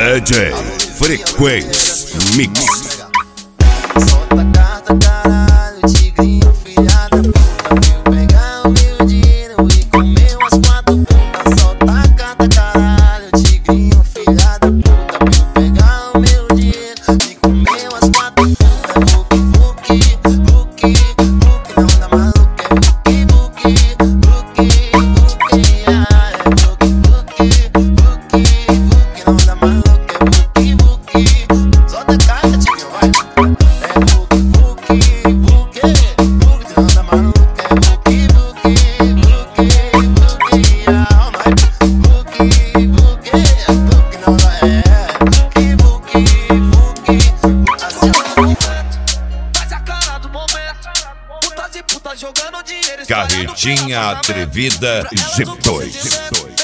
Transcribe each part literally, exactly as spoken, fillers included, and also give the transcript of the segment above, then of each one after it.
D J Frequência Mix. Solta a carta, caralho, tigrinho, filha da puta. Veio pegar o meu dinheiro e comer umas quatro putas. Solta a carta, caralho, tigrinho, filha da puta. Veio pegar o meu dinheiro e comer umas quatro putas. Vuki, vuki, vuki, vuki, não dá maluco, é vuki, vuki, vuki, vuki, ah, é vuki, vuki, vuki, vuki, não dá maluco, é vuki, vuki. Solta a carta, tigrinho, vai. Carretinha Atrevida G dois.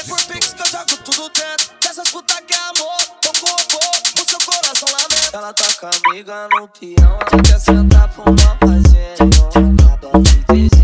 Ela tá com a amiga no peão, ela quer sentar pra uma fazenda.